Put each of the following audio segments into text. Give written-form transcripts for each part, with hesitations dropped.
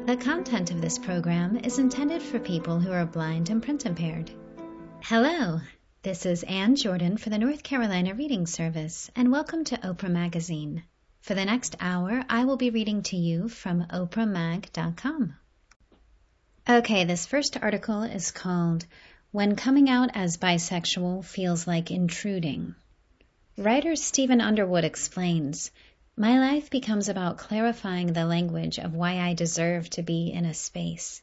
The content of this program is intended for people who are blind and print impaired. Hello, this is Ann Jordan for the North Carolina Reading Service, and welcome to Oprah Magazine. For the next hour, I will be reading to you from oprahmag.com. Okay, this first article is called When Coming Out as Bisexual Feels Like Intruding. Writer Stephen Underwood explains, "My life becomes about clarifying the language of why I deserve to be in a space."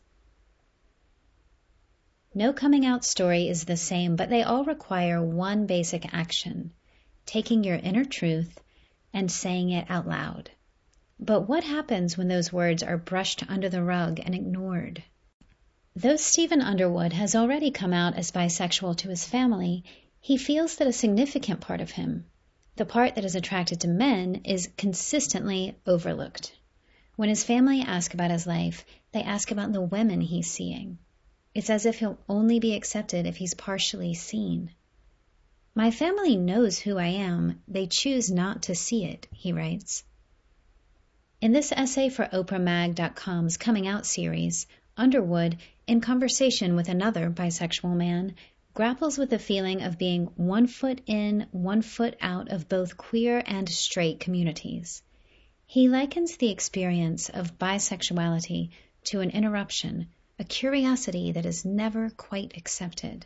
No coming out story is the same, but they all require one basic action, taking your inner truth and saying it out loud. But what happens when those words are brushed under the rug and ignored? Though Stephen Underwood has already come out as bisexual to his family, he feels that a significant part of him, the part that is attracted to men, is consistently overlooked. When his family ask about his life, they ask about the women he's seeing. It's as if he'll only be accepted if he's partially seen. "My family knows who I am. They choose not to see it," he writes. In this essay for oprahmag.com's Coming Out series, Underwood, in conversation with another bisexual man, grapples with the feeling of being 1 foot in, 1 foot out of both queer and straight communities. He likens the experience of bisexuality to an interruption, a curiosity that is never quite accepted.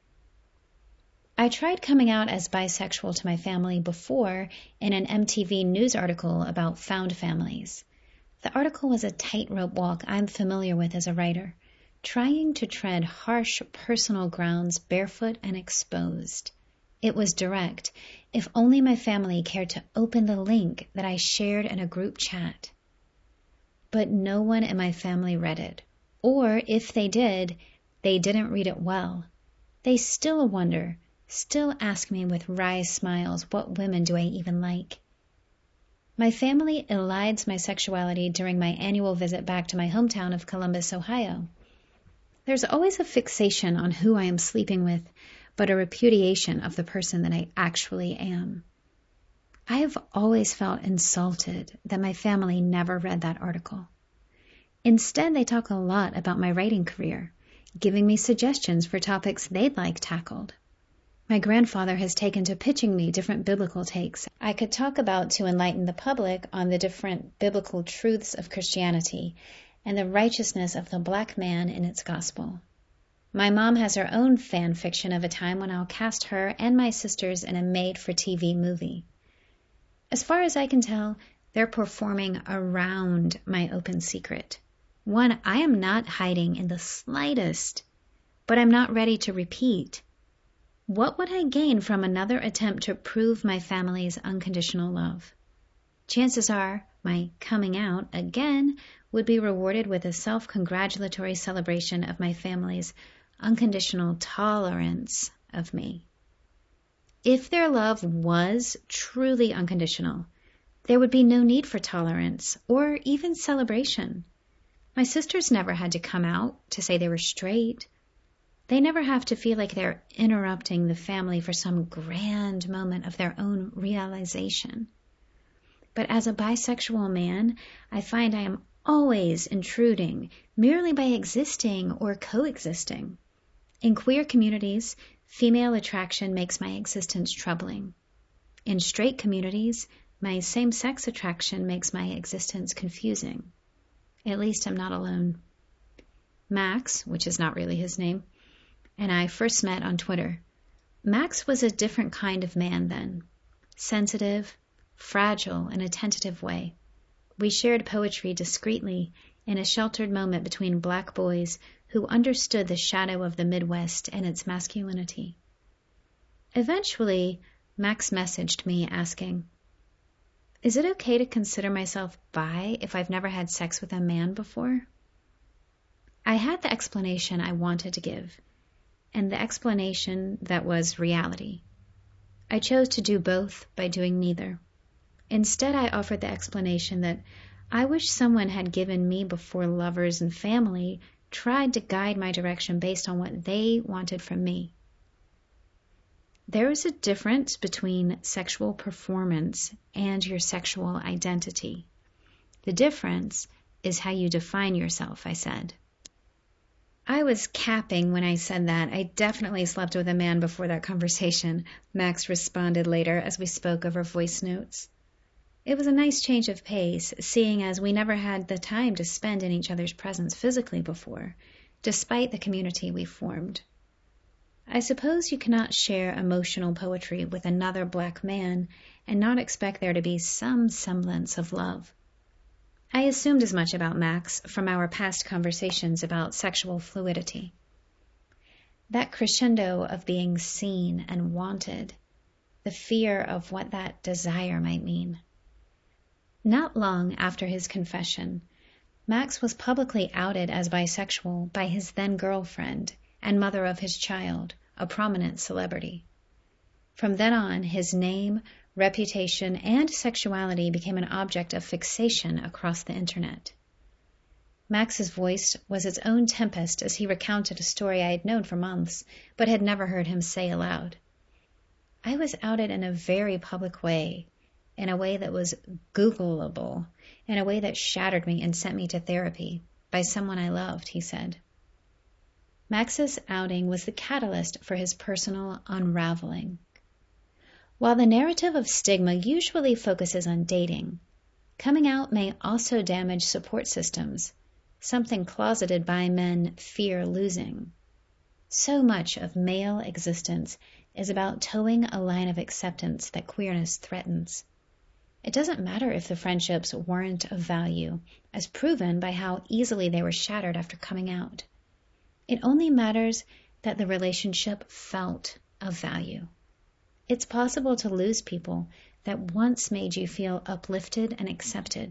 I tried coming out as bisexual to my family before in an MTV News article about found families. The article was a tightrope walk I'm familiar with as a writer, trying to tread harsh personal grounds barefoot and exposed. It was direct, if only my family cared to open the link that I shared in a group chat. But no one in my family read it, or if they did, they didn't read it well. They still wonder, still ask me with wry smiles, what women do I even like? My family elides my sexuality during my annual visit back to my hometown of Columbus, Ohio. There's always a fixation on who I am sleeping with, but a repudiation of the person that I actually am. I have always felt insulted that my family never read that article. Instead, they talk a lot about my writing career, giving me suggestions for topics they'd like tackled. My grandfather has taken to pitching me different biblical takes I could talk about to enlighten the public on the different biblical truths of Christianity and the righteousness of the black man in its gospel. My mom has her own fan fiction of a time when I'll cast her and my sisters in a made-for-TV movie. As far as I can tell, they're performing around my open secret, one I am not hiding in the slightest, but I'm not ready to repeat. What would I gain from another attempt to prove my family's unconditional love? Chances are my coming out again would be rewarded with a self-congratulatory celebration of my family's unconditional tolerance of me. If their love was truly unconditional, there would be no need for tolerance or even celebration. My sisters never had to come out to say they were straight. They never have to feel like they're interrupting the family for some grand moment of their own realization. But as a bisexual man, I find I am always intruding merely by existing or coexisting. In queer communities, female attraction makes my existence troubling. In straight communities, my same-sex attraction makes my existence confusing. At least I'm not alone. Max, which is not really his name, and I first met on Twitter. Max was a different kind of man then, sensitive, fragile in a tentative way. We shared poetry discreetly in a sheltered moment between black boys who understood the shadow of the Midwest and its masculinity. Eventually, Max messaged me asking, "Is it okay to consider myself bi if I've never had sex with a man before?" I had the explanation I wanted to give, and the explanation that was reality. I chose to do both by doing neither. Instead, I offered the explanation that I wish someone had given me before lovers and family tried to guide my direction based on what they wanted from me. There is a difference between sexual performance and your sexual identity. The difference is how you define yourself, I said. I was capping when I said that. I definitely slept with a man before that conversation, Max responded later as we spoke over voice notes. It was a nice change of pace, seeing as we never had the time to spend in each other's presence physically before, despite the community we formed. I suppose you cannot share emotional poetry with another black man and not expect there to be some semblance of love. I assumed as much about Max from our past conversations about sexual fluidity. That crescendo of being seen and wanted, the fear of what that desire might mean. Not long after his confession, Max was publicly outed as bisexual by his then-girlfriend and mother of his child, a prominent celebrity. From then on, his name, reputation, and sexuality became an object of fixation across the internet. Max's voice was its own tempest as he recounted a story I had known for months, but had never heard him say aloud. I was outed in a very public way, in a way that was Googleable, in a way that shattered me and sent me to therapy, by someone I loved, he said. Max's outing was the catalyst for his personal unraveling. While the narrative of stigma usually focuses on dating, coming out may also damage support systems, something closeted bi men fear losing. So much of male existence is about towing a line of acceptance that queerness threatens. It doesn't matter if the friendships weren't of value, as proven by how easily they were shattered after coming out. It only matters that the relationship felt of value. It's possible to lose people that once made you feel uplifted and accepted.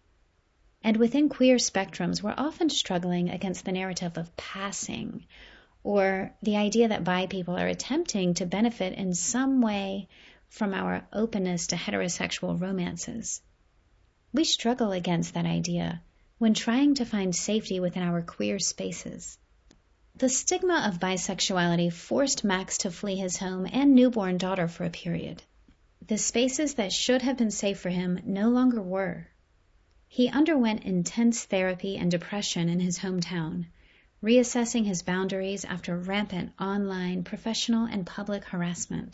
And within queer spectrums, we're often struggling against the narrative of passing, or the idea that bi people are attempting to benefit in some way from our openness to heterosexual romances. We struggle against that idea when trying to find safety within our queer spaces. The stigma of bisexuality forced Max to flee his home and newborn daughter for a period. The spaces that should have been safe for him no longer were. He underwent intense therapy and depression in his hometown, reassessing his boundaries after rampant online, professional, and public harassment.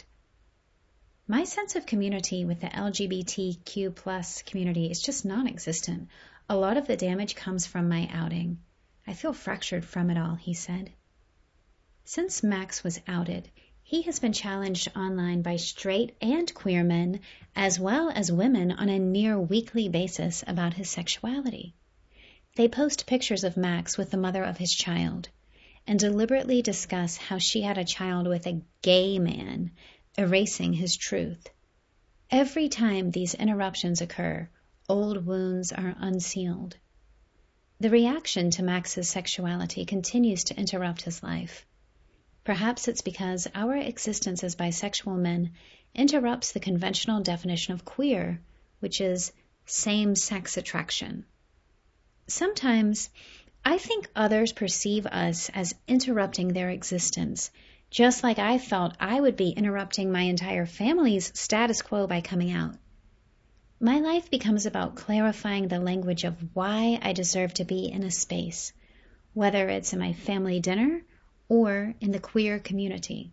My sense of community with the LGBTQ+ community is just non-existent. A lot of the damage comes from my outing. I feel fractured from it all, he said. Since Max was outed, he has been challenged online by straight and queer men, as well as women, on a near weekly basis about his sexuality. They post pictures of Max with the mother of his child, and deliberately discuss how she had a child with a gay man, erasing his truth. Every time these interruptions occur, old wounds are unsealed. The reaction to Max's sexuality continues to interrupt his life. Perhaps it's because our existence as bisexual men interrupts the conventional definition of queer, which is same-sex attraction. Sometimes, I think others perceive us as interrupting their existence, just like I felt I would be interrupting my entire family's status quo by coming out. My life becomes about clarifying the language of why I deserve to be in a space, whether it's in my family dinner or in the queer community.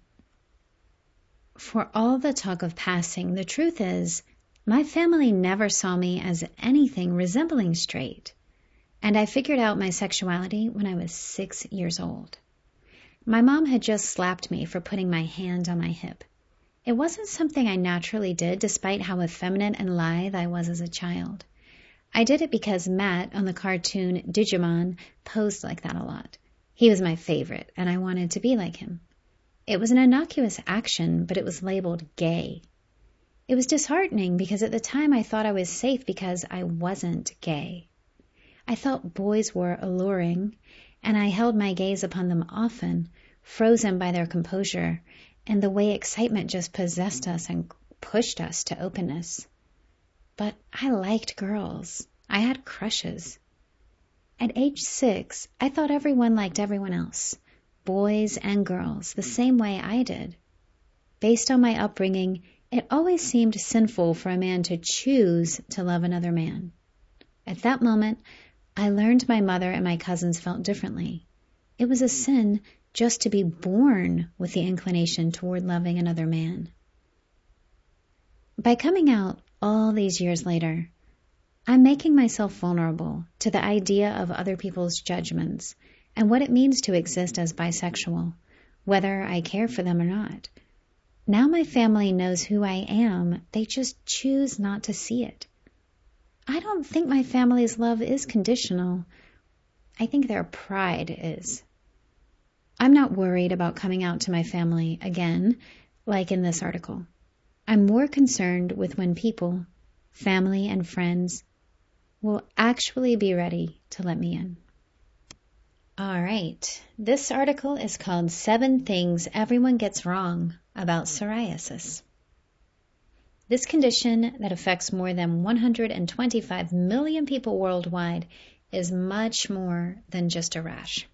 For all the talk of passing, the truth is, my family never saw me as anything resembling straight, and I figured out my sexuality when I was 6 years old. My mom had just slapped me for putting my hand on my hip. It wasn't something I naturally did, despite how effeminate and lithe I was as a child. I did it because Matt on the cartoon Digimon posed like that a lot. He was my favorite, and I wanted to be like him. It was an innocuous action, but it was labeled gay. It was disheartening because at the time I thought I was safe because I wasn't gay. I thought boys were alluring, and I held my gaze upon them often, frozen by their composure, and the way excitement just possessed us and pushed us to openness. But I liked girls. I had crushes. At age 6, I thought everyone liked everyone else, boys and girls, the same way I did. Based on my upbringing, it always seemed sinful for a man to choose to love another man. At that moment, I learned my mother and my cousins felt differently. It was a sin just to be born with the inclination toward loving another man. By coming out all these years later, I'm making myself vulnerable to the idea of other people's judgments and what it means to exist as bisexual, whether I care for them or not. Now my family knows who I am, they just choose not to see it. I don't think my family's love is conditional. I think their pride is. I'm not worried about coming out to my family again, like in this article. I'm more concerned with when people, family and friends, will actually be ready to let me in. All right, this article is called 7 Things Everyone Gets Wrong About Psoriasis. This condition that affects more than 125 million people worldwide is much more than just a rash.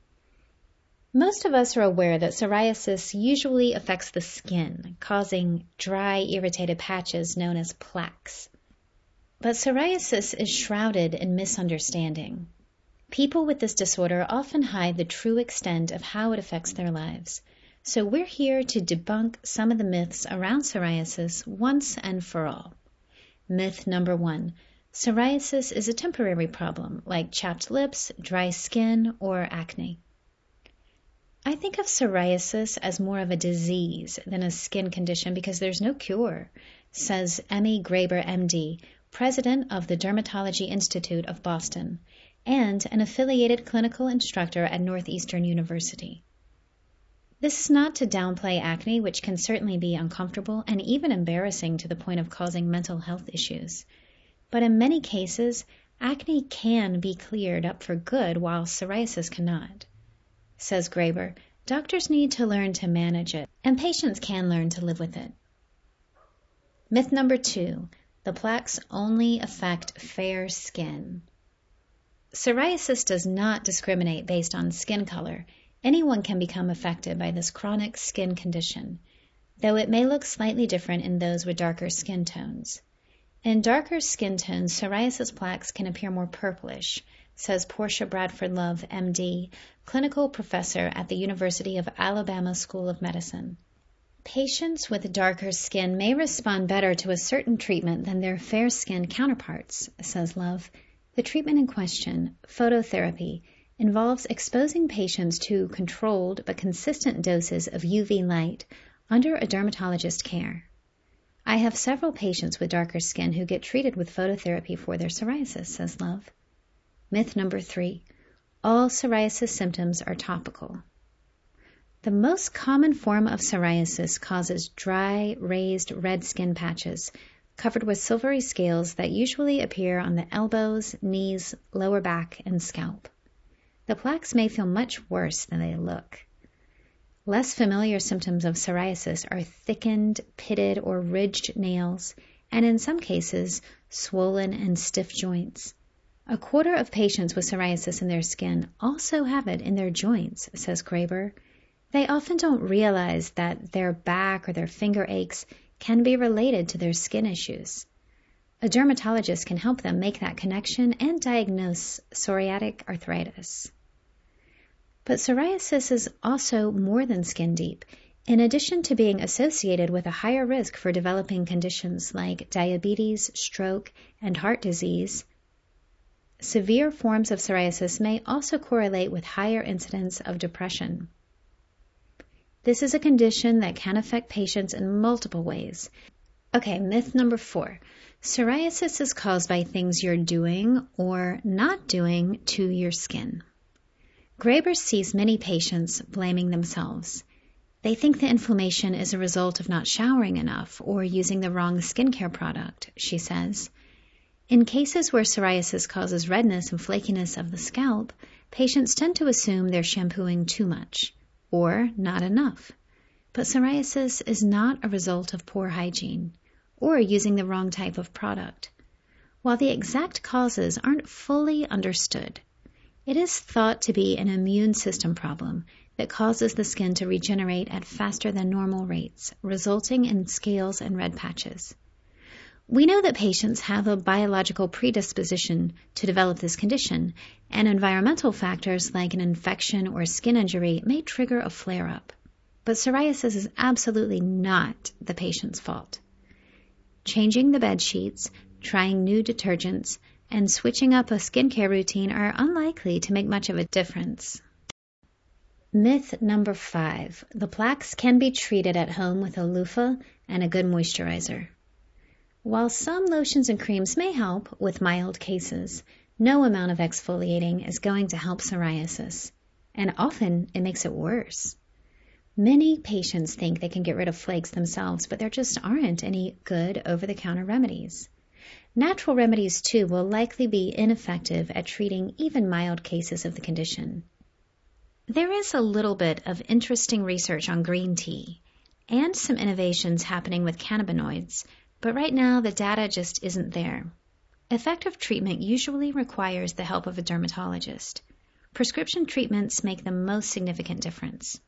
Most of us are aware that psoriasis usually affects the skin, causing dry, irritated patches known as plaques. But psoriasis is shrouded in misunderstanding. People with this disorder often hide the true extent of how it affects their lives. So we're here to debunk some of the myths around psoriasis once and for all. Myth number 1. Psoriasis is a temporary problem, like chapped lips, dry skin, or acne. I think of psoriasis as more of a disease than a skin condition because there's no cure, says Emmy Graber, MD, president of the Dermatology Institute of Boston, and an affiliated clinical instructor at Northeastern University. This is not to downplay acne, which can certainly be uncomfortable and even embarrassing to the point of causing mental health issues. But in many cases, acne can be cleared up for good while psoriasis cannot. Says Graber, doctors need to learn to manage it, and patients can learn to live with it. Myth number 2. The plaques only affect fair skin. Psoriasis does not discriminate based on skin color. Anyone can become affected by this chronic skin condition, though it may look slightly different in those with darker skin tones. In darker skin tones, psoriasis plaques can appear more purplish, says Portia Bradford Love, MD, clinical professor at the University of Alabama School of Medicine. Patients with darker skin may respond better to a certain treatment than their fair-skinned counterparts, says Love. The treatment in question, phototherapy, involves exposing patients to controlled but consistent doses of UV light under a dermatologist's care. I have several patients with darker skin who get treated with phototherapy for their psoriasis, says Love. Myth number 3. All psoriasis symptoms are topical. The most common form of psoriasis causes dry, raised red skin patches covered with silvery scales that usually appear on the elbows, knees, lower back, and scalp. The plaques may feel much worse than they look. Less familiar symptoms of psoriasis are thickened, pitted, or ridged nails, and in some cases, swollen and stiff joints. 1/4 of patients with psoriasis in their skin also have it in their joints, says Graber. They often don't realize that their back or their finger aches can be related to their skin issues. A dermatologist can help them make that connection and diagnose psoriatic arthritis. But psoriasis is also more than skin deep. In addition to being associated with a higher risk for developing conditions like diabetes, stroke, and heart disease, severe forms of psoriasis may also correlate with higher incidence of depression. This is a condition that can affect patients in multiple ways. Okay, myth number 4. Psoriasis is caused by things you're doing or not doing to your skin. Graber sees many patients blaming themselves. They think the inflammation is a result of not showering enough or using the wrong skincare product, she says. In cases where psoriasis causes redness and flakiness of the scalp, patients tend to assume they're shampooing too much or not enough. But psoriasis is not a result of poor hygiene or using the wrong type of product. While the exact causes aren't fully understood, it is thought to be an immune system problem that causes the skin to regenerate at faster than normal rates, resulting in scales and red patches. We know that patients have a biological predisposition to develop this condition, and environmental factors like an infection or skin injury may trigger a flare-up. But psoriasis is absolutely not the patient's fault. Changing the bed sheets, trying new detergents, and switching up a skincare routine are unlikely to make much of a difference. Myth number 5. The plaques can be treated at home with a loofah and a good moisturizer. While some lotions and creams may help with mild cases, no amount of exfoliating is going to help psoriasis, and often it makes it worse. Many patients think they can get rid of flakes themselves, but there just aren't any good over-the-counter remedies. Natural remedies, too, will likely be ineffective at treating even mild cases of the condition. There is a little bit of interesting research on green tea and some innovations happening with cannabinoids, but right now the data just isn't there. Effective treatment usually requires the help of a dermatologist. Prescription treatments make the most significant difference.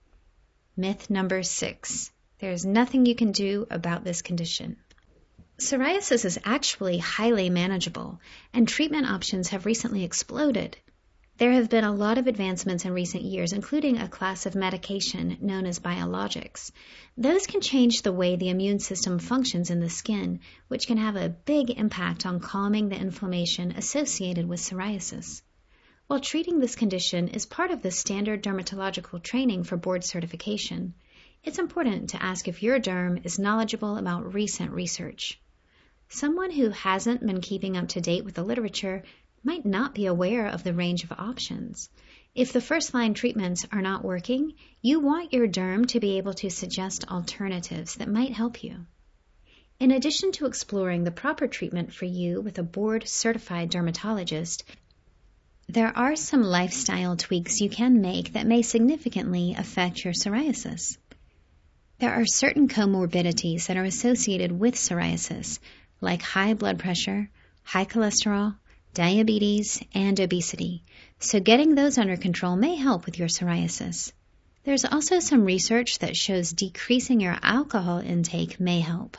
Myth number 6. There's nothing you can do about this condition. Psoriasis is actually highly manageable, and treatment options have recently exploded. There have been a lot of advancements in recent years, including a class of medication known as biologics. Those can change the way the immune system functions in the skin, which can have a big impact on calming the inflammation associated with psoriasis. While treating this condition is part of the standard dermatological training for board certification, it's important to ask if your derm is knowledgeable about recent research. Someone who hasn't been keeping up to date with the literature might not be aware of the range of options. If the first-line treatments are not working, you want your derm to be able to suggest alternatives that might help you. In addition to exploring the proper treatment for you with a board-certified dermatologist, there are some lifestyle tweaks you can make that may significantly affect your psoriasis. There are certain comorbidities that are associated with psoriasis, like high blood pressure, high cholesterol, diabetes, and obesity, so getting those under control may help with your psoriasis. There's also some research that shows decreasing your alcohol intake may help.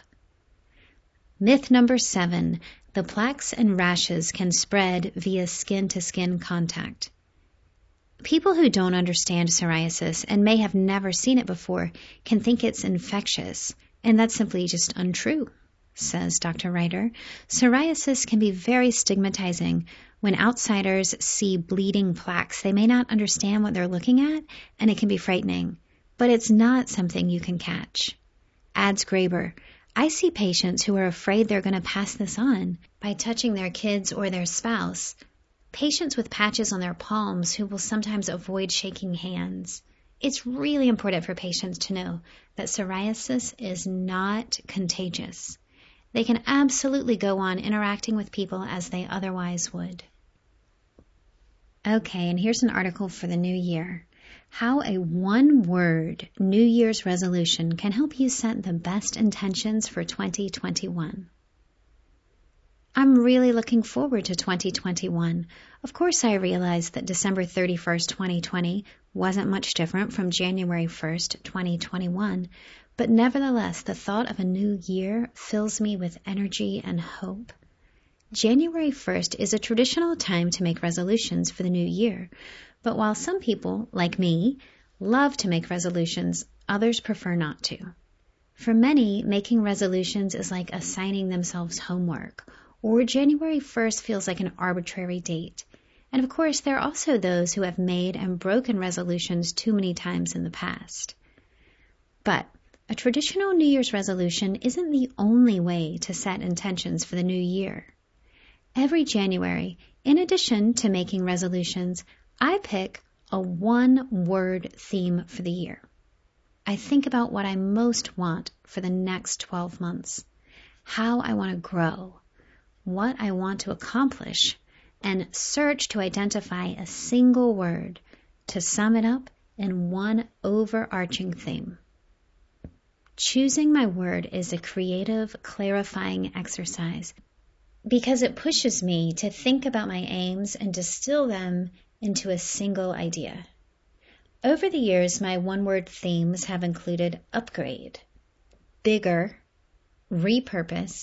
Myth number 7. The plaques and rashes can spread via skin-to-skin contact. People who don't understand psoriasis and may have never seen it before can think it's infectious, and that's simply just untrue. Says Dr. Ryder. Psoriasis can be very stigmatizing. When outsiders see bleeding plaques, they may not understand what they're looking at, and it can be frightening. But it's not something you can catch. Adds Graber. I see patients who are afraid they're going to pass this on by touching their kids or their spouse. Patients with patches on their palms who will sometimes avoid shaking hands. It's really important for patients to know that psoriasis is not contagious. They can absolutely go on interacting with people as they otherwise would. Okay, and here's an article for the new year. How a one-word New Year's resolution can help you set the best intentions for 2021. I'm really looking forward to 2021. Of course, I realize that December 31st, 2020 wasn't much different from January 1st, 2021, but nevertheless, the thought of a new year fills me with energy and hope. January 1st is a traditional time to make resolutions for the new year, but while some people, like me, love to make resolutions, others prefer not to. For many, making resolutions is like assigning themselves homework, or January 1st feels like an arbitrary date. And of course, there are also those who have made and broken resolutions too many times in the past. But a traditional New Year's resolution isn't the only way to set intentions for the new year. Every January, in addition to making resolutions, I pick a one-word theme for the year. I think about what I most want for the next 12 months, how I want to grow, what I want to accomplish, and search to identify a single word to sum it up in one overarching theme. Choosing my word is a creative, clarifying exercise because it pushes me to think about my aims and distill them into a single idea. Over the years, my one-word themes have included upgrade, bigger, repurpose,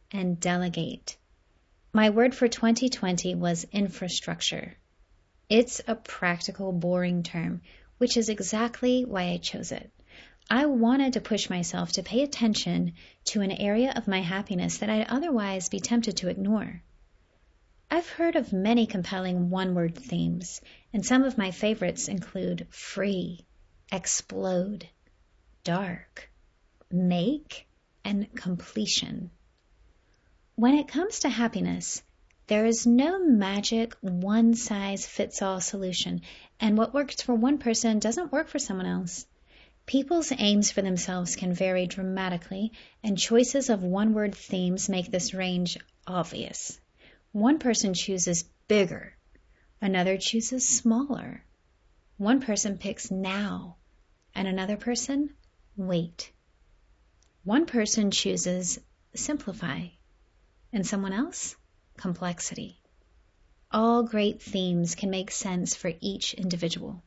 and delegate. My word for 2020 was infrastructure. It's a practical, boring term, which is exactly why I chose it. I wanted to push myself to pay attention to an area of my happiness that I'd otherwise be tempted to ignore. I've heard of many compelling one-word themes, and some of my favorites include free, explode, dark, make, and completion. When it comes to happiness, there is no magic one-size-fits-all solution, and what works for one person doesn't work for someone else. People's aims for themselves can vary dramatically, and choices of one-word themes make this range obvious. One person chooses bigger, another chooses smaller. One person picks now, and another person wait. One person chooses simplify, and someone else complexity. All great themes can make sense for each individual.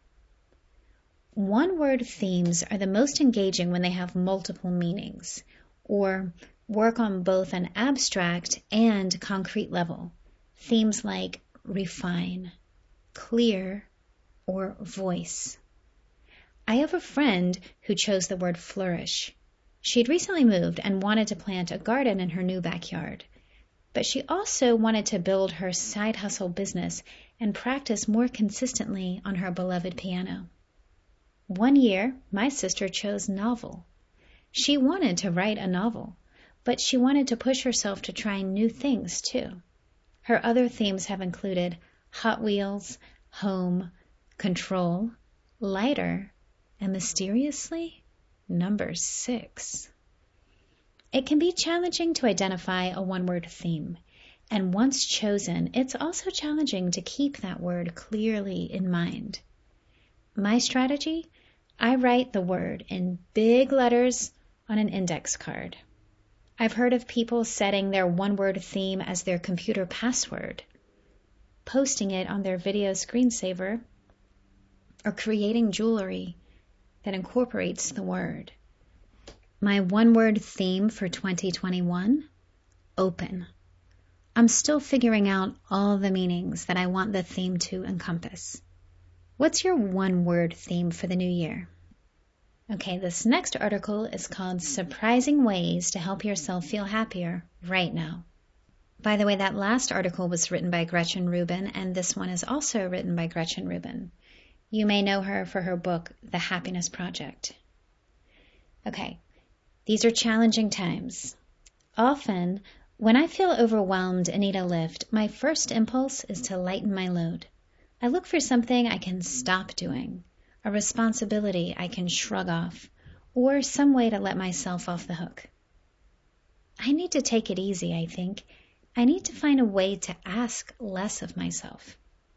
One-word themes are the most engaging when they have multiple meanings, or work on both an abstract and concrete level. Themes like refine, clear, or voice. I have a friend who chose the word flourish. She'd recently moved and wanted to plant a garden in her new backyard. But she also wanted to build her side hustle business and practice more consistently on her beloved piano. One year, my sister chose novel. She wanted to write a novel, but she wanted to push herself to try new things too. Her other themes have included Hot Wheels, home, control, lighter, and mysteriously, number 6. It can be challenging to identify a one-word theme, and once chosen, it's also challenging to keep that word clearly in mind. My strategy? I write the word in big letters on an index card. I've heard of people setting their one-word theme as their computer password, posting it on their video screensaver, or creating jewelry that incorporates the word. My one-word theme for 2021? Open. I'm still figuring out all the meanings that I want the theme to encompass. What's your one-word theme for the new year? Okay, this next article is called Surprising Ways to Help Yourself Feel Happier Right Now. By the way, that last article was written by Gretchen Rubin, and this one is also written by Gretchen Rubin. You may know her for her book, The Happiness Project. Okay, these are challenging times. Often, when I feel overwhelmed and need a lift, my first impulse is to lighten my load. I look for something I can stop doing, a responsibility I can shrug off, or some way to let myself off the hook. I need to take it easy, I think. I need to find a way to ask less of myself.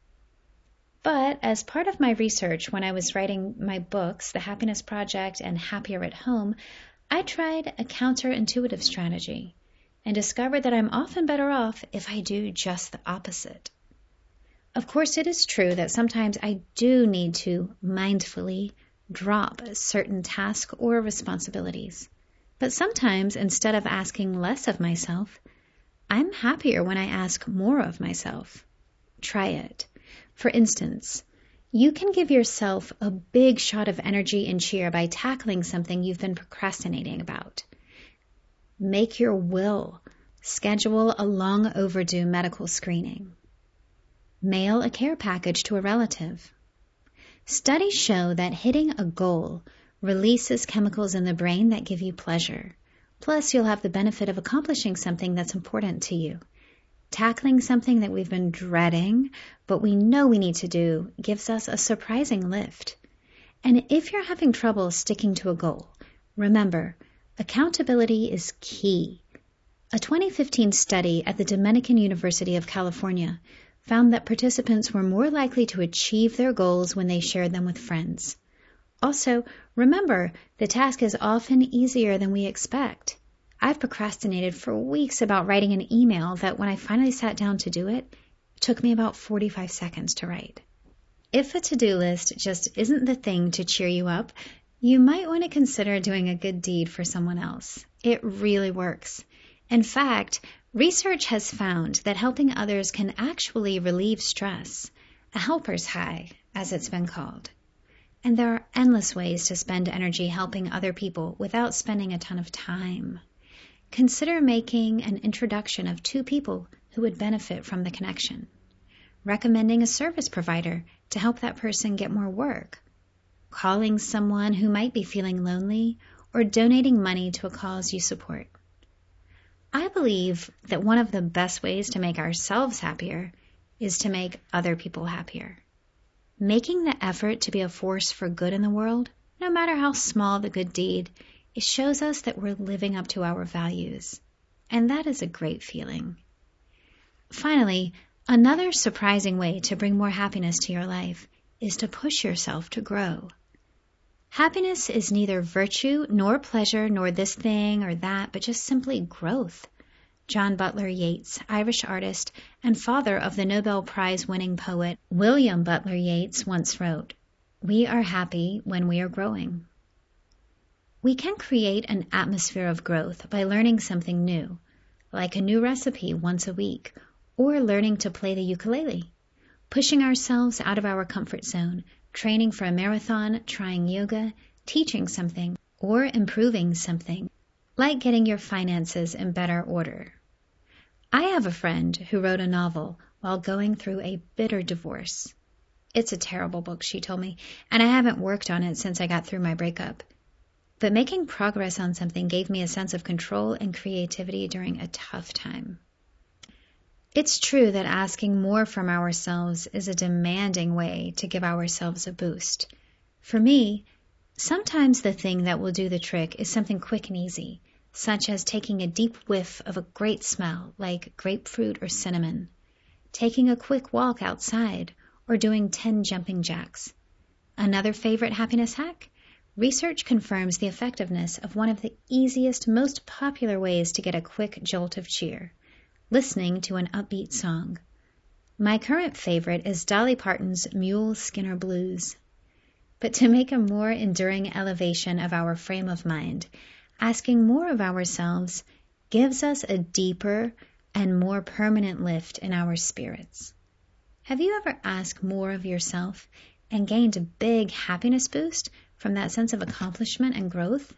But as part of my research when I was writing my books, The Happiness Project and Happier at Home, I tried a counterintuitive strategy and discovered that I'm often better off if I do just the opposite. Of course, it is true that sometimes I do need to mindfully drop certain tasks or responsibilities. But sometimes, instead of asking less of myself, I'm happier when I ask more of myself. Try it. For instance, you can give yourself a big shot of energy and cheer by tackling something you've been procrastinating about. Make your will. Schedule a long overdue medical screening. Mail a care package to a relative. Studies show that hitting a goal releases chemicals in the brain that give you pleasure. Plus, you'll have the benefit of accomplishing something that's important to you. Tackling something that we've been dreading, but we know we need to do, gives us a surprising lift. And if you're having trouble sticking to a goal, remember, accountability is key. A 2015 study at the Dominican University of California found that participants were more likely to achieve their goals when they shared them with friends. Also, remember, the task is often easier than we expect. I've procrastinated for weeks about writing an email that when I finally sat down to do it, it took me about 45 seconds to write. If a to-do list just isn't the thing to cheer you up, you might want to consider doing a good deed for someone else. It really works. In fact, research has found that helping others can actually relieve stress, a helper's high, as it's been called. And there are endless ways to spend energy helping other people without spending a ton of time. Consider making an introduction of 2 people who would benefit from the connection. Recommending a service provider to help that person get more work. Calling someone who might be feeling lonely, or donating money to a cause you support. I believe that one of the best ways to make ourselves happier is to make other people happier. Making the effort to be a force for good in the world, no matter how small the good deed, it shows us that we're living up to our values. And that is a great feeling. Finally, another surprising way to bring more happiness to your life is to push yourself to grow. Happiness is neither virtue nor pleasure nor this thing or that, but just simply growth. John Butler Yeats, Irish artist and father of the Nobel Prize-winning poet William Butler Yeats, once wrote, "We are happy when we are growing." We can create an atmosphere of growth by learning something new, like a new recipe once a week, or learning to play the ukulele, pushing ourselves out of our comfort zone, training for a marathon, trying yoga, teaching something, or improving something, like getting your finances in better order. I have a friend who wrote a novel while going through a bitter divorce. It's a terrible book, she told me, and I haven't worked on it since I got through my breakup. But making progress on something gave me a sense of control and creativity during a tough time. It's true that asking more from ourselves is a demanding way to give ourselves a boost. For me, sometimes the thing that will do the trick is something quick and easy, such as taking a deep whiff of a great smell like grapefruit or cinnamon, taking a quick walk outside, or doing 10 jumping jacks. Another favorite happiness hack? Research confirms the effectiveness of one of the easiest, most popular ways to get a quick jolt of cheer: listening to an upbeat song. My current favorite is Dolly Parton's Mule Skinner Blues. But to make a more enduring elevation of our frame of mind, asking more of ourselves gives us a deeper and more permanent lift in our spirits. Have you ever asked more of yourself and gained a big happiness boost from that sense of accomplishment and growth?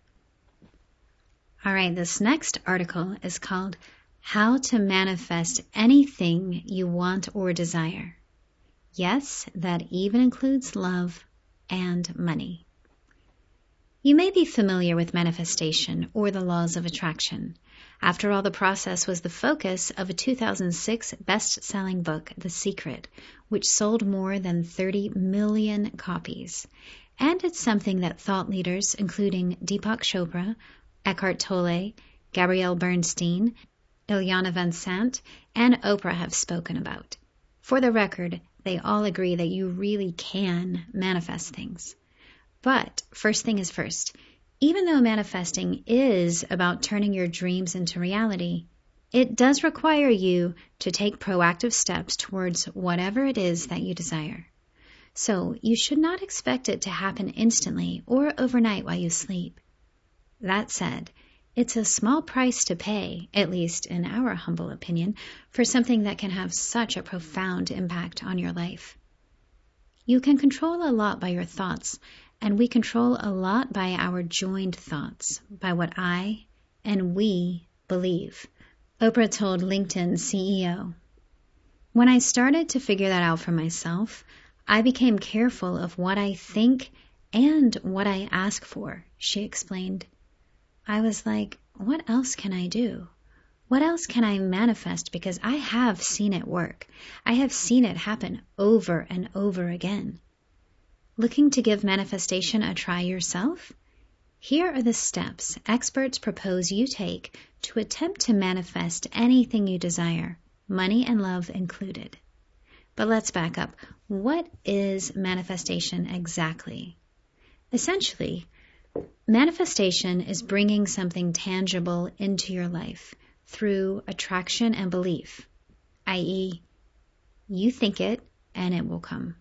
All right, this next article is called How to Manifest Anything You Want or Desire. Yes, that even includes love and money. You may be familiar with manifestation or the laws of attraction. After all, the process was the focus of a 2006 best-selling book, The Secret, which sold more than 30 million copies. And it's something that thought leaders, including Deepak Chopra, Eckhart Tolle, Gabrielle Bernstein, Ilyana Van Sant, and Oprah have spoken about. For the record, they all agree that you really can manifest things. But first thing is first, even though manifesting is about turning your dreams into reality, it does require you to take proactive steps towards whatever it is that you desire. So you should not expect it to happen instantly or overnight while you sleep. That said, it's a small price to pay, at least in our humble opinion, for something that can have such a profound impact on your life. You can control a lot by your thoughts, and we control a lot by our joined thoughts, by what I and we believe. Oprah told LinkedIn CEO, "When I started to figure that out for myself, I became careful of what I think and what I ask for," she explained. I was like, what else can I do? What else can I manifest? Because I have seen it work. I have seen it happen over and over again. Looking to give manifestation a try yourself? Here are the steps experts propose you take to attempt to manifest anything you desire, money and love included. But let's back up. What is manifestation exactly? Essentially, manifestation is bringing something tangible into your life through attraction and belief, i.e., you think it and it will come.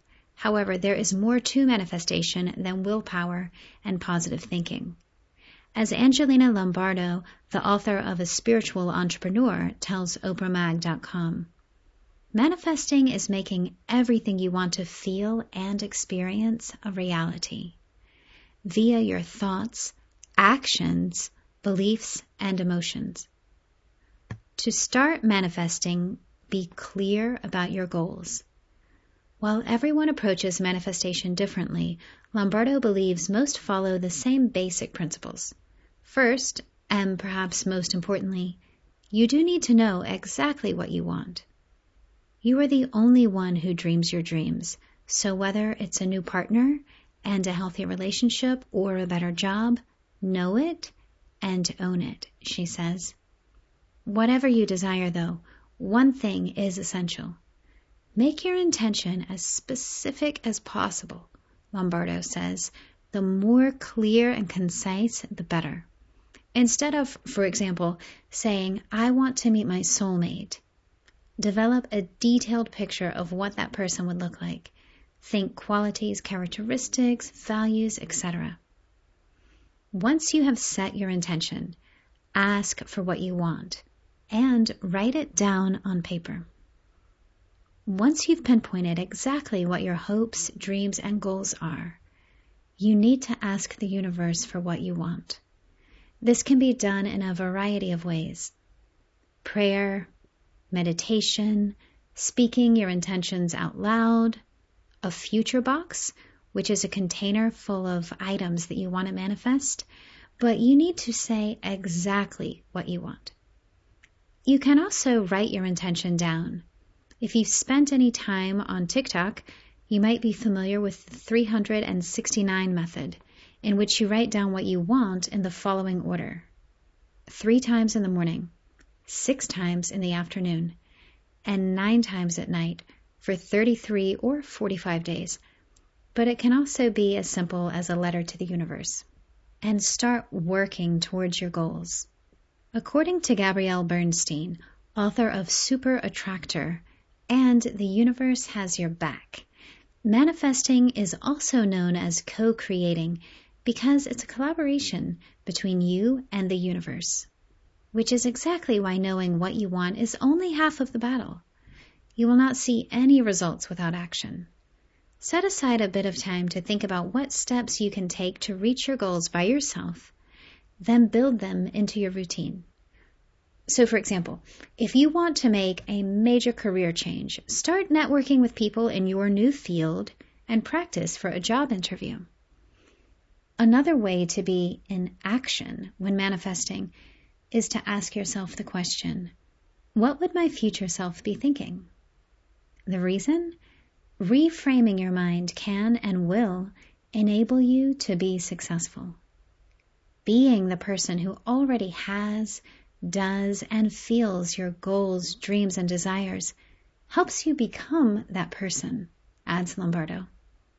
However, there is more to manifestation than willpower and positive thinking. As Angelina Lombardo, the author of A Spiritual Entrepreneur, tells OprahMag.com, manifesting is making everything you want to feel and experience a reality via your thoughts, actions, beliefs, and emotions. To start manifesting, be clear about your goals. While everyone approaches manifestation differently, Lombardo believes most follow the same basic principles. First, and perhaps most importantly, you do need to know exactly what you want. You are the only one who dreams your dreams, so whether it's a new partner and a healthy relationship or a better job, know it and own it, she says. Whatever you desire, though, one thing is essential. Make your intention as specific as possible, Lombardo says. The more clear and concise, the better. Instead of, for example, saying, I want to meet my soulmate, develop a detailed picture of what that person would look like. Think qualities, characteristics, values, etc. Once you have set your intention, ask for what you want and write it down on paper. Once you've pinpointed exactly what your hopes, dreams, and goals are, you need to ask the universe for what you want. This can be done in a variety of ways. Prayer, meditation, speaking your intentions out loud, a future box, which is a container full of items that you want to manifest, but you need to say exactly what you want. You can also write your intention down. If you've spent any time on TikTok, you might be familiar with the 369 method, in which you write down what you want in the following order: 3 times in the morning, 6 times in the afternoon, and 9 times at night for 33 or 45 days. But it can also be as simple as a letter to the universe. And start working towards your goals. According to Gabrielle Bernstein, author of Super Attractor and The Universe Has Your Back, manifesting is also known as co-creating because it's a collaboration between you and the universe, which is exactly why knowing what you want is only half of the battle. You will not see any results without action. Set aside a bit of time to think about what steps you can take to reach your goals by yourself, then build them into your routine. So, for example, if you want to make a major career change, start networking with people in your new field and practice for a job interview. Another way to be in action when manifesting is to ask yourself the question, what would my future self be thinking? The reason? Reframing your mind can and will enable you to be successful. Being the person who already has, does, and feels your goals, dreams, and desires helps you become that person, adds Lombardo.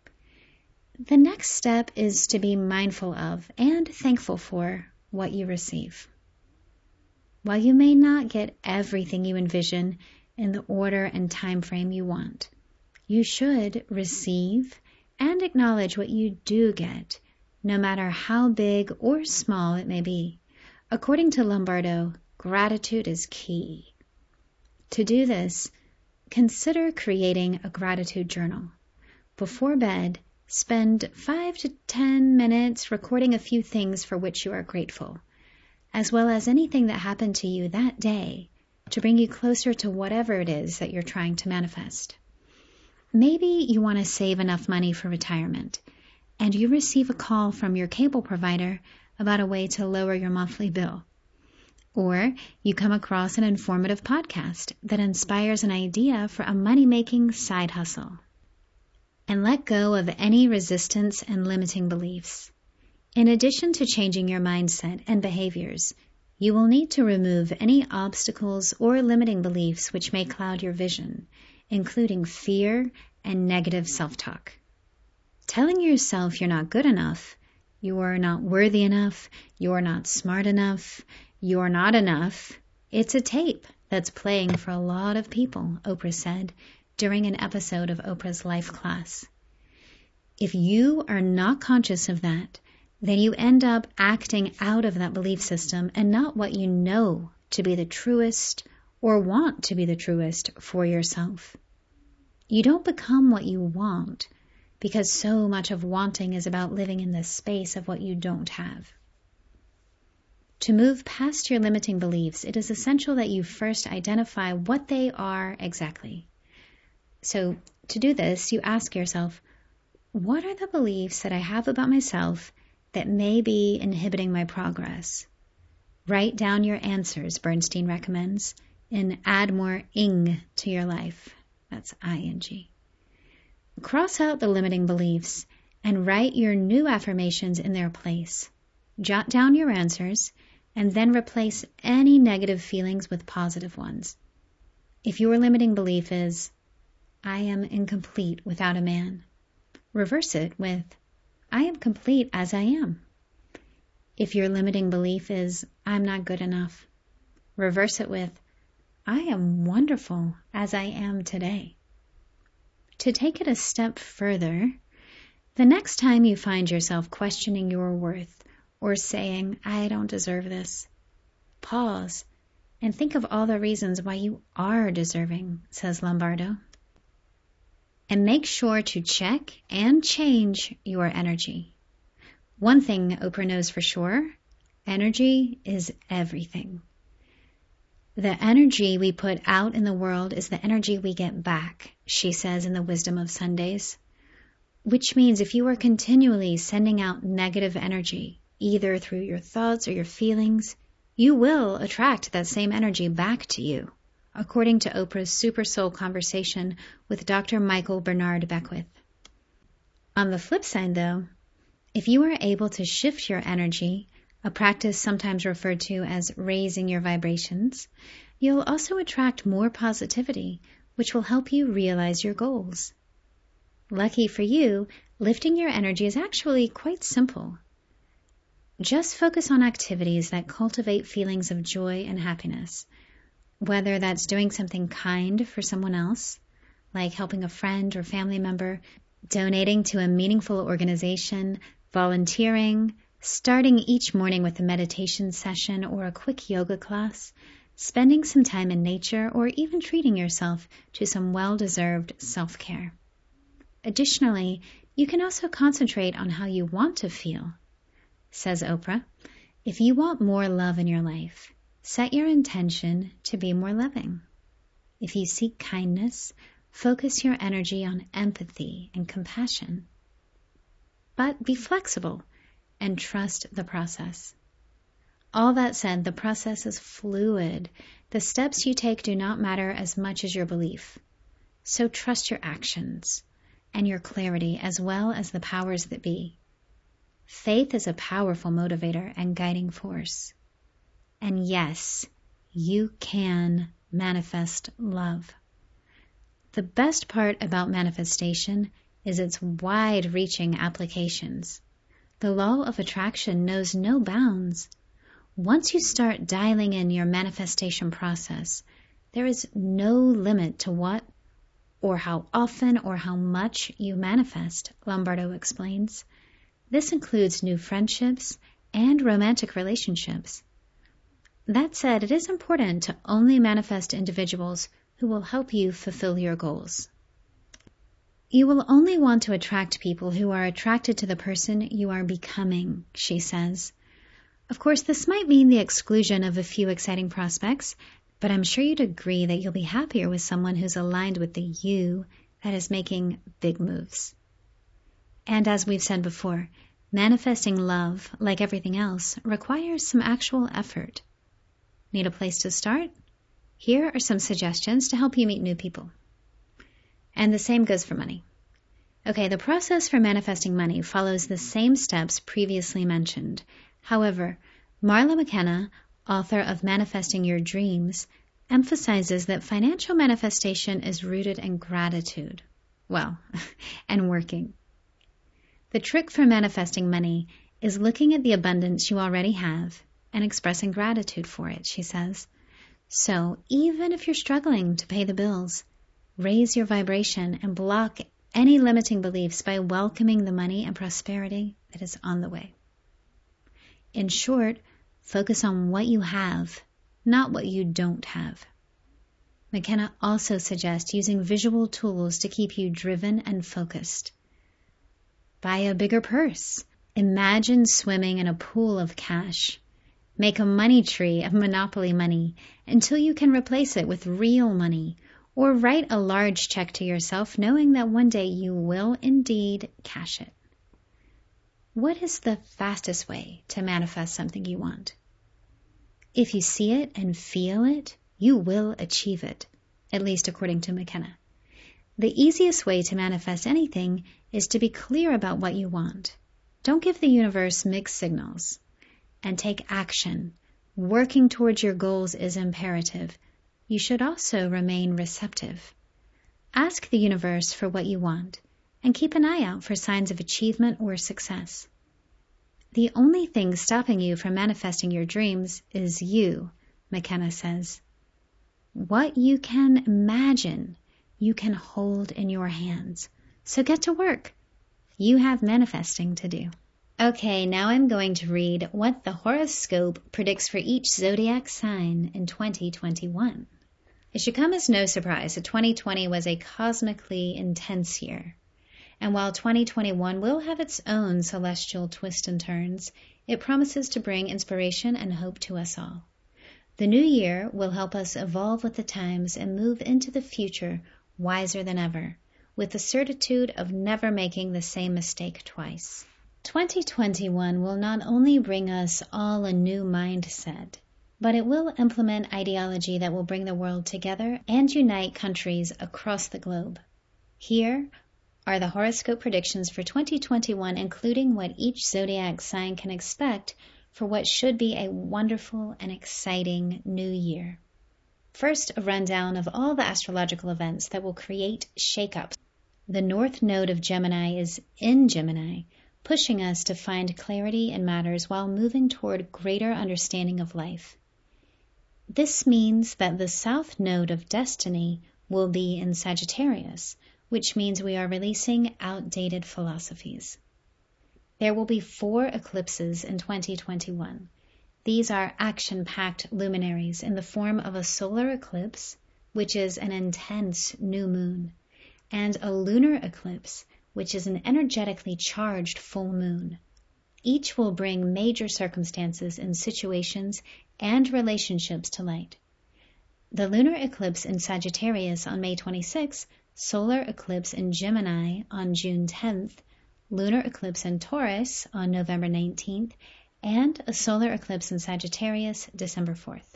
The next step is to be mindful of and thankful for what you receive. While you may not get everything you envision in the order and time frame you want, you should receive and acknowledge what you do get, no matter how big or small it may be. According to Lombardo, gratitude is key. To do this, consider creating a gratitude journal. Before bed, spend 5 to 10 minutes recording a few things for which you are grateful, as well as anything that happened to you that day to bring you closer to whatever it is that you're trying to manifest. Maybe you want to save enough money for retirement, and you receive a call from your cable provider about a way to lower your monthly bill. Or you come across an informative podcast that inspires an idea for a money-making side hustle. And let go of any resistance and limiting beliefs. In addition to changing your mindset and behaviors, you will need to remove any obstacles or limiting beliefs which may cloud your vision, including fear and negative self-talk. Telling yourself you're not good enough, you're not worthy enough, you're not smart enough, you're not enough, it's a tape that's playing for a lot of people, Oprah said during an episode of Oprah's Life Class. If you are not conscious of that, then you end up acting out of that belief system and not what you know to be the truest or want to be the truest for yourself. You don't become what you want because so much of wanting is about living in the space of what you don't have. To move past your limiting beliefs, it is essential that you first identify what they are exactly. So to do this, you ask yourself, what are the beliefs that I have about myself that may be inhibiting my progress? Write down your answers, Bernstein recommends, and add more ing to your life. That's ing. Cross out the limiting beliefs and write your new affirmations in their place. Jot down your answers and then replace any negative feelings with positive ones. If your limiting belief is, I am incomplete without a man, reverse it with, I am complete as I am. If your limiting belief is, I'm not good enough, reverse it with, I am wonderful as I am today. To take it a step further, the next time you find yourself questioning your worth or saying, I don't deserve this, pause and think of all the reasons why you are deserving, says Lombardo. And make sure to check and change your energy. One thing Oprah knows for sure, energy is everything. The energy we put out in the world is the energy we get back, she says in the Wisdom of Sundays. Which means if you are continually sending out negative energy, either through your thoughts or your feelings, you will attract that same energy back to you, according to Oprah's Super Soul conversation with Dr. Michael Bernard Beckwith. On the flip side, though, if you are able to shift your energy, a practice sometimes referred to as raising your vibrations, you'll also attract more positivity, which will help you realize your goals. Lucky for you, lifting your energy is actually quite simple. Just focus on activities that cultivate feelings of joy and happiness, whether that's doing something kind for someone else, like helping a friend or family member, donating to a meaningful organization, volunteering, starting each morning with a meditation session or a quick yoga class, spending some time in nature, or even treating yourself to some well-deserved self-care. Additionally, you can also concentrate on how you want to feel. Says Oprah, if you want more love in your life, set your intention to be more loving. If you seek kindness, focus your energy on empathy and compassion. But be flexible and trust the process. All that said, the process is fluid. The steps you take do not matter as much as your belief. So trust your actions and your clarity as well as the powers that be. Faith is a powerful motivator and guiding force. And yes, you can manifest love. The best part about manifestation is its wide-reaching applications. The law of attraction knows no bounds. Once you start dialing in your manifestation process, there is no limit to what or how often or how much you manifest, Lombardo explains. This includes new friendships and romantic relationships. That said, it is important to only manifest individuals who will help you fulfill your goals. You will only want to attract people who are attracted to the person you are becoming, she says. Of course, this might mean the exclusion of a few exciting prospects, but I'm sure you'd agree that you'll be happier with someone who's aligned with the you that is making big moves. And as we've said before, manifesting love, like everything else, requires some actual effort. Need a place to start? Here are some suggestions to help you meet new people. And the same goes for money. Okay, the process for manifesting money follows the same steps previously mentioned. However, Marla McKenna, author of Manifesting Your Dreams, emphasizes that financial manifestation is rooted in gratitude. Well, and working. The trick for manifesting money is looking at the abundance you already have and expressing gratitude for it, she says. So even if you're struggling to pay the bills, raise your vibration and block any limiting beliefs by welcoming the money and prosperity that is on the way. In short, focus on what you have, not what you don't have. McKenna also suggests using visual tools to keep you driven and focused. Buy a bigger purse. Imagine swimming in a pool of cash. Make a money tree of Monopoly money until you can replace it with real money, or write a large check to yourself knowing that one day you will indeed cash it. What is the fastest way to manifest something you want? If you see it and feel it, you will achieve it, at least according to McKenna. The easiest way to manifest anything is to be clear about what you want. Don't give the universe mixed signals. And take action. Working towards your goals is imperative. You should also remain receptive. Ask the universe for what you want, and keep an eye out for signs of achievement or success. The only thing stopping you from manifesting your dreams is you, McKenna says. What you can imagine, you can hold in your hands. So get to work. You have manifesting to do. Okay, now I'm going to read what the horoscope predicts for each zodiac sign in 2021. It should come as no surprise that 2020 was a cosmically intense year. And while 2021 will have its own celestial twists and turns, it promises to bring inspiration and hope to us all. The new year will help us evolve with the times and move into the future wiser than ever, with the certitude of never making the same mistake twice. 2021 will not only bring us all a new mindset, but it will implement ideology that will bring the world together and unite countries across the globe. Here are the horoscope predictions for 2021, including what each zodiac sign can expect for what should be a wonderful and exciting new year. First, a rundown of all the astrological events that will create shakeups. The North Node of Gemini is in Gemini, pushing us to find clarity in matters while moving toward greater understanding of life. This means that the South Node of Destiny will be in Sagittarius, which means we are releasing outdated philosophies. There will be 4 eclipses in 2021. These are action-packed luminaries in the form of a solar eclipse, which is an intense new moon, and a lunar eclipse, which is an energetically charged full moon. Each will bring major circumstances and situations and relationships to light. The lunar eclipse in Sagittarius on May 26, solar eclipse in Gemini on June 10th, lunar eclipse in Taurus on November 19th, and a solar eclipse in Sagittarius December 4th.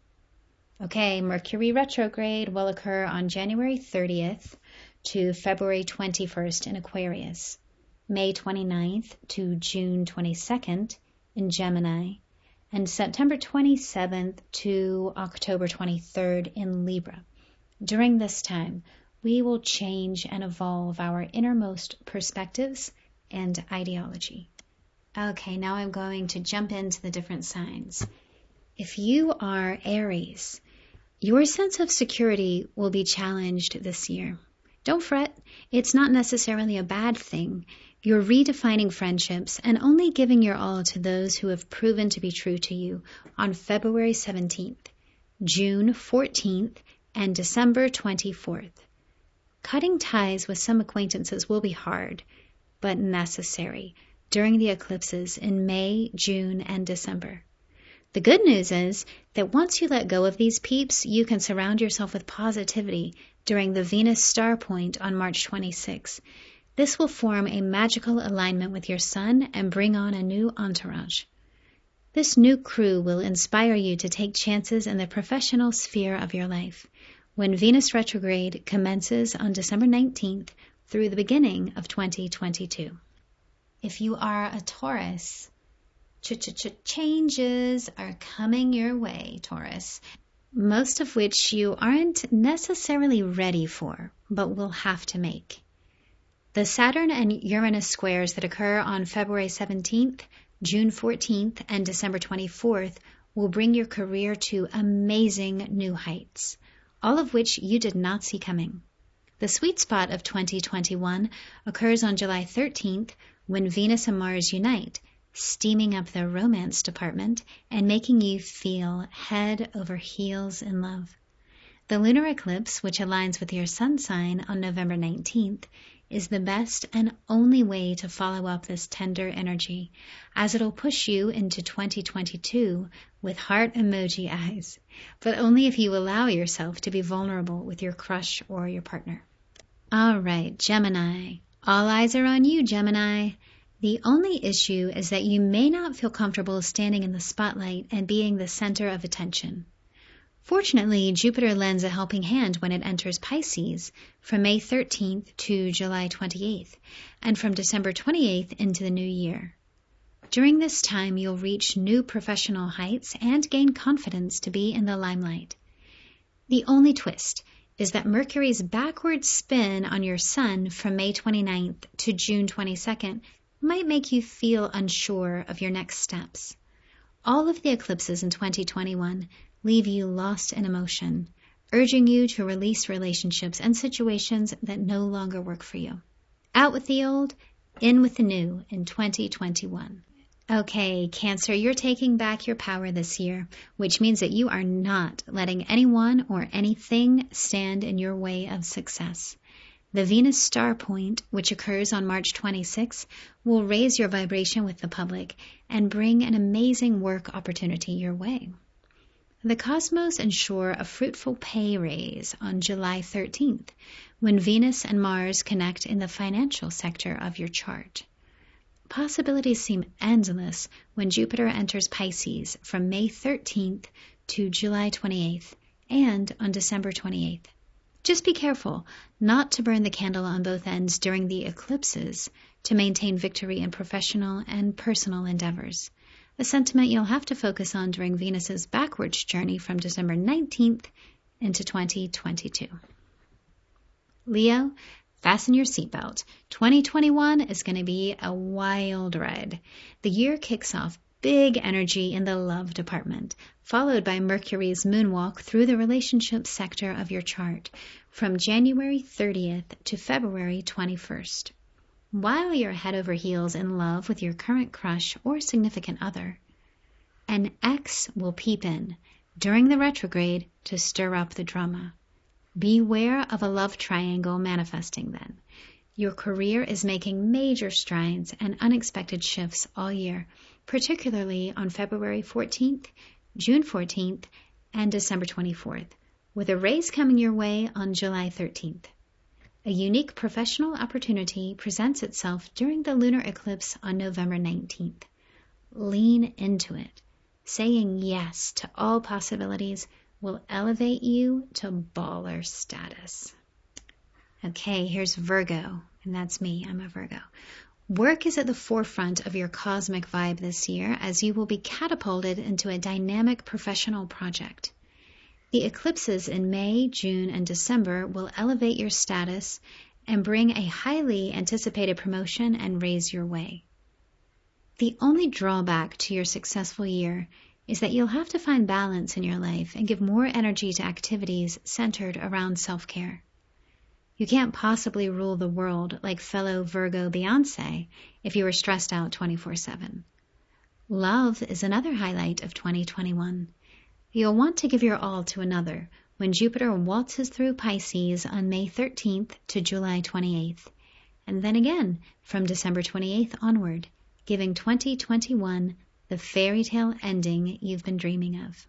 Okay, Mercury retrograde will occur on January 30th to February 21st in Aquarius, May 29th to June 22nd in Gemini, and September 27th to October 23rd in Libra. During this time, we will change and evolve our innermost perspectives and ideology. Okay, now I'm going to jump into the different signs. If you are Aries, your sense of security will be challenged this year. Don't fret, it's not necessarily a bad thing. You're redefining friendships and only giving your all to those who have proven to be true to you on February 17th, June 14th, and December 24th. Cutting ties with some acquaintances will be hard, but necessary during the eclipses in May, June, and December. The good news is that once you let go of these peeps, you can surround yourself with positivity during the Venus star point on March 26. This will form a magical alignment with your sun and bring on a new entourage. This new crew will inspire you to take chances in the professional sphere of your life when Venus retrograde commences on December 19th through the beginning of 2022. If you are a Taurus, changes are coming your way, Taurus, most of which you aren't necessarily ready for, but will have to make. The Saturn and Uranus squares that occur on February 17th, June 14th, and December 24th will bring your career to amazing new heights, all of which you did not see coming. The sweet spot of 2021 occurs on July 13th when Venus and Mars unite, steaming up the romance department and making you feel head over heels in love. The lunar eclipse, which aligns with your sun sign on November 19th, is the best and only way to follow up this tender energy, as it'll push you into 2022 with heart emoji eyes, but only if you allow yourself to be vulnerable with your crush or your partner. All right, Gemini. All eyes are on you, Gemini. The only issue is that you may not feel comfortable standing in the spotlight and being the center of attention. Fortunately, Jupiter lends a helping hand when it enters Pisces from May 13th to July 28th, and from December 28th into the new year. During this time, you'll reach new professional heights and gain confidence to be in the limelight. The only twist is that Mercury's backward spin on your sun from May 29th to June 22nd might make you feel unsure of your next steps. All of the eclipses in 2021 leave you lost in emotion, urging you to release relationships and situations that no longer work for you. Out with the old, in with the new in 2021. Okay, Cancer, you're taking back your power this year, which means that you are not letting anyone or anything stand in your way of success. The Venus star point, which occurs on March 26, will raise your vibration with the public and bring an amazing work opportunity your way. The cosmos ensure a fruitful pay raise on July 13th, when Venus and Mars connect in the financial sector of your chart. Possibilities seem endless when Jupiter enters Pisces from May 13th to July 28th and on December 28th. Just be careful not to burn the candle on both ends during the eclipses to maintain victory in professional and personal endeavors, a sentiment you'll have to focus on during Venus's backwards journey from December 19th into 2022. Leo, fasten your seatbelt. 2021 is going to be a wild ride. The year kicks off big energy in the love department, followed by Mercury's moonwalk through the relationship sector of your chart from January 30th to February 21st. While you're head over heels in love with your current crush or significant other, an ex will peep in during the retrograde to stir up the drama. Beware of a love triangle manifesting then. Your career is making major strides and unexpected shifts all year, particularly on February 14th, June 14th, and December 24th, with a raise coming your way on July 13th. A unique professional opportunity presents itself during the lunar eclipse on November 19th. Lean into it. Saying yes to all possibilities will elevate you to baller status. Okay, here's Virgo, and that's me. I'm a Virgo. Work is at the forefront of your cosmic vibe this year as you will be catapulted into a dynamic professional project. The eclipses in May, June, and December will elevate your status and bring a highly anticipated promotion and raise your way. The only drawback to your successful year is that you'll have to find balance in your life and give more energy to activities centered around self-care. You can't possibly rule the world like fellow Virgo Beyoncé if you are stressed out 24/7. Love is another highlight of 2021. You'll want to give your all to another when Jupiter waltzes through Pisces on May 13th to July 28th, and then again from December 28th onward, giving 2021 the fairy tale ending you've been dreaming of.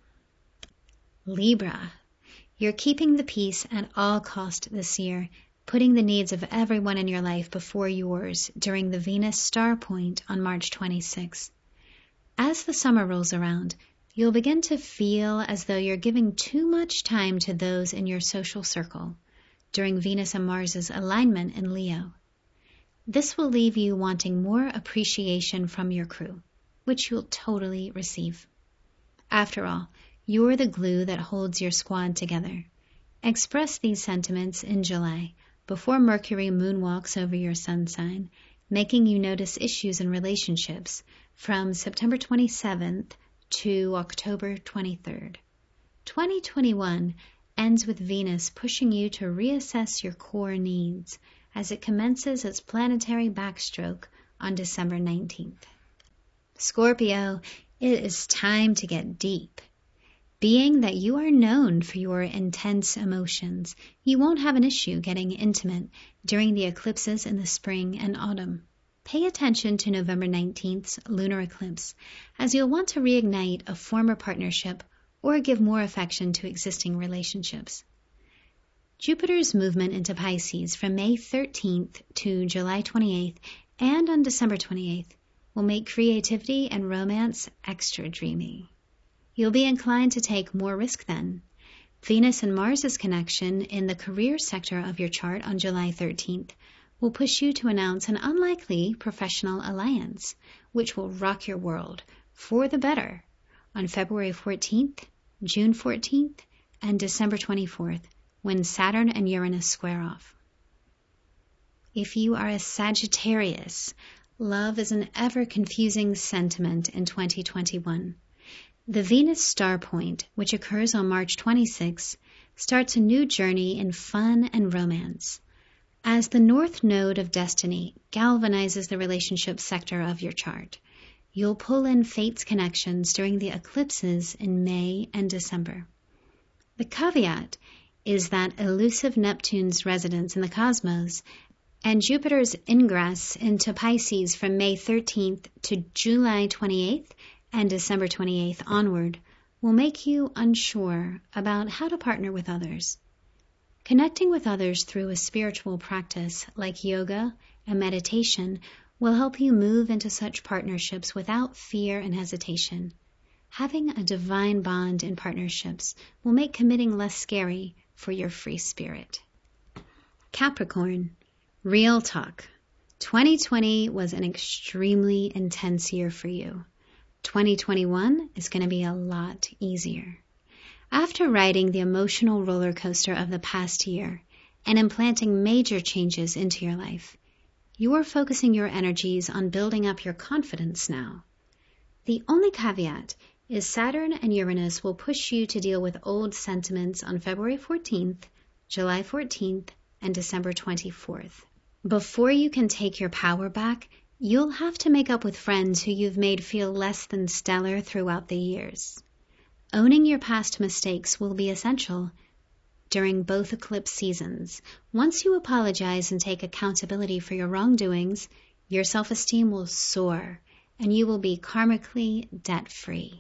Libra, you're keeping the peace at all cost this year, putting the needs of everyone in your life before yours during the Venus star point on March 26th. As the summer rolls around, you'll begin to feel as though you're giving too much time to those in your social circle during Venus and Mars's alignment in Leo. This will leave you wanting more appreciation from your crew, which you'll totally receive. After all, you're the glue that holds your squad together. Express these sentiments in July, before Mercury moonwalks over your sun sign, making you notice issues in relationships from September 27th to October 23rd. 2021 ends with Venus pushing you to reassess your core needs as it commences its planetary backstroke on December 19th. Scorpio, it is time to get deep. Being that you are known for your intense emotions, you won't have an issue getting intimate during the eclipses in the spring and autumn. Pay attention to November 19th's lunar eclipse, as you'll want to reignite a former partnership or give more affection to existing relationships. Jupiter's movement into Pisces from May 13th to July 28th and on December 28th will make creativity and romance extra dreamy. You'll be inclined to take more risk then. Venus and Mars' connection in the career sector of your chart on July 13th will push you to announce an unlikely professional alliance, which will rock your world for the better on February 14th, June 14th, and December 24th, when Saturn and Uranus square off. If you are a Sagittarius, love is an ever-confusing sentiment in 2021. The Venus star point, which occurs on March 26, starts a new journey in fun and romance. As the North Node of Destiny galvanizes the relationship sector of your chart, you'll pull in fate's connections during the eclipses in May and December. The caveat is that elusive Neptune's residence in the cosmos and Jupiter's ingress into Pisces from May 13th to July 28th and December 28th onward will make you unsure about how to partner with others. Connecting with others through a spiritual practice like yoga and meditation will help you move into such partnerships without fear and hesitation. Having a divine bond in partnerships will make committing less scary for your free spirit. Capricorn, real talk. 2020 was an extremely intense year for you. 2021 is going to be a lot easier. After riding the emotional roller coaster of the past year and implanting major changes into your life, you are focusing your energies on building up your confidence now. The only caveat is Saturn and Uranus will push you to deal with old sentiments on February 14th, July 14th, and December 24th. Before you can take your power back, you'll have to make up with friends who you've made feel less than stellar throughout the years. Owning your past mistakes will be essential during both eclipse seasons. Once you apologize and take accountability for your wrongdoings, your self-esteem will soar and you will be karmically debt-free.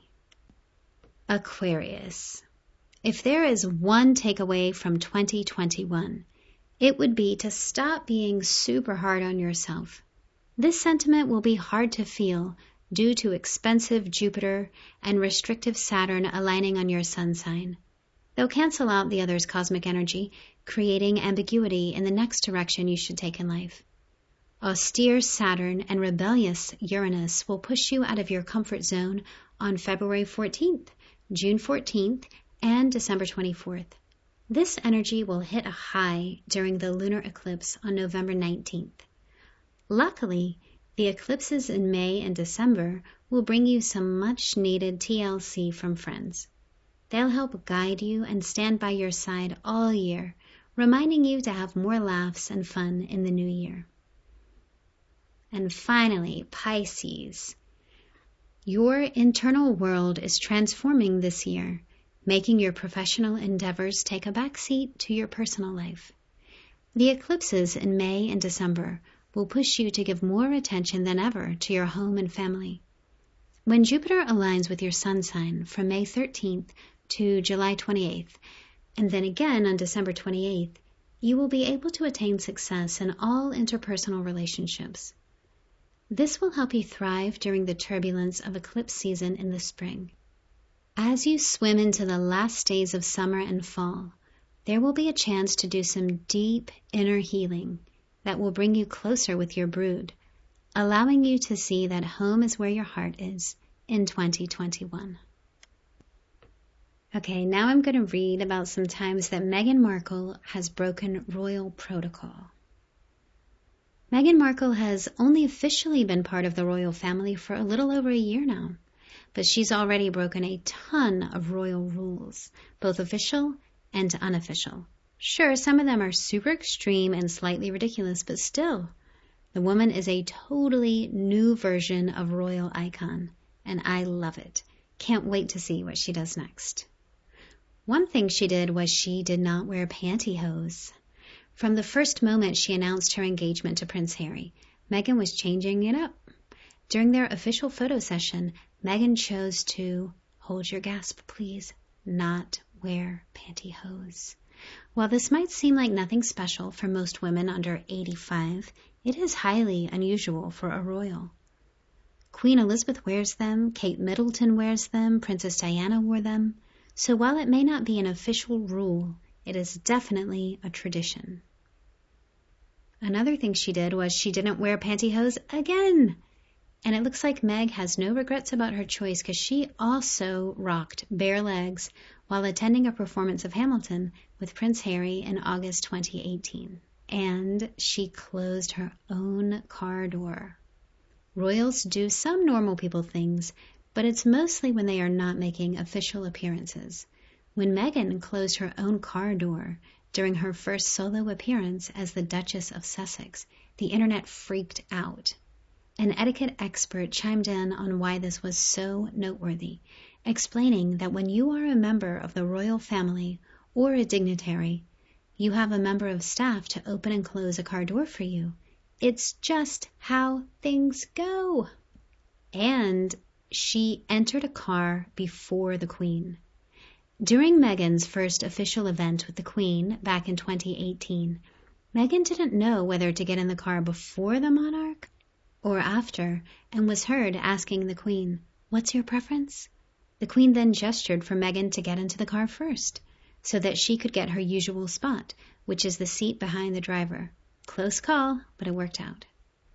Aquarius. If there is one takeaway from 2021, it would be to stop being super hard on yourself. This sentiment will be hard to feel due to expensive Jupiter and restrictive Saturn aligning on your sun sign. They'll cancel out the other's cosmic energy, creating ambiguity in the next direction you should take in life. Austere Saturn and rebellious Uranus will push you out of your comfort zone on February 14th, June 14th, and December 24th. This energy will hit a high during the lunar eclipse on November 19th. Luckily, the eclipses in May and December will bring you some much-needed TLC from friends. They'll help guide you and stand by your side all year, reminding you to have more laughs and fun in the new year. And finally, Pisces. Your internal world is transforming this year, making your professional endeavors take a backseat to your personal life. The eclipses in May and December will push you to give more attention than ever to your home and family. When Jupiter aligns with your sun sign from May 13th to July 28th, and then again on December 28th, you will be able to attain success in all interpersonal relationships. This will help you thrive during the turbulence of eclipse season in the spring. As you swim into the last days of summer and fall, there will be a chance to do some deep inner healing that will bring you closer with your brood, allowing you to see that home is where your heart is in 2021. Okay, now I'm going to read about some times that Meghan Markle has broken royal protocol. Meghan Markle has only officially been part of the royal family for a little over a year now, but she's already broken a ton of royal rules, both official and unofficial. Sure, some of them are super extreme and slightly ridiculous, but still, The woman is a totally new version of royal icon, and I love it. Can't wait to see what she does next. One thing she did was she did not wear pantyhose. From the first moment she announced her engagement to Prince Harry, Meghan was changing it up. During their official photo session, Meghan chose to, hold your gasp please, not wear pantyhose. While this might seem like nothing special for most women under 85, it is highly unusual for a royal. Queen Elizabeth wears them, Kate Middleton wears them, Princess Diana wore them. So while it may not be an official rule, it is definitely a tradition. Another thing she did was she didn't wear pantyhose again. And it looks like Meg has no regrets about her choice because she also rocked bare legs while attending a performance of Hamilton with Prince Harry in August 2018. And she closed her own car door. Royals do some normal people things, but it's mostly when they are not making official appearances. When Meghan closed her own car door during her first solo appearance as the Duchess of Sussex, the internet freaked out. An etiquette expert chimed in on why this was so noteworthy, explaining that when you are a member of the royal family or a dignitary, you have a member of staff to open and close a car door for you. It's just how things go. And she entered a car before the Queen. During Meghan's first official event with the Queen back in 2018, Meghan didn't know whether to get in the car before the monarch or after, and was heard asking the Queen, "What's your preference?" The Queen then gestured for Meghan to get into the car first, so that she could get her usual spot, which is the seat behind the driver. Close call, but it worked out.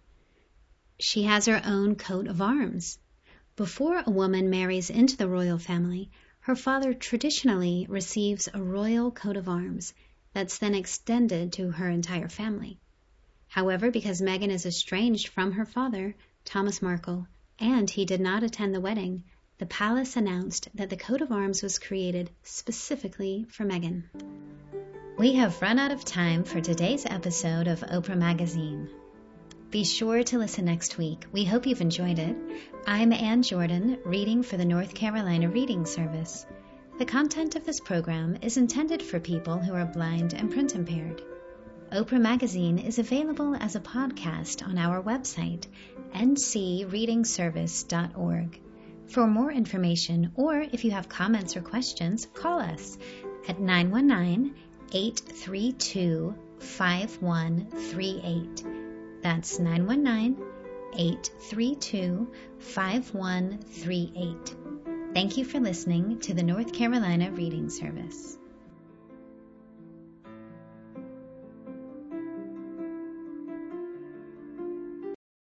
She has her own coat of arms. Before a woman marries into the royal family, her father traditionally receives a royal coat of arms that's then extended to her entire family. However, because Meghan is estranged from her father, Thomas Markle, and he did not attend the wedding, the palace announced that the coat of arms was created specifically for Meghan. We have run out of time for today's episode of Oprah Magazine. Be sure to listen next week. We hope you've enjoyed it. I'm Ann Jordan, reading for the North Carolina Reading Service. The content of this program is intended for people who are blind and print impaired. Oprah Magazine is available as a podcast on our website, ncreadingservice.org. For more information, or if you have comments or questions, call us at 919-832-5138. That's 919-832-5138. Thank you for listening to the North Carolina Reading Service.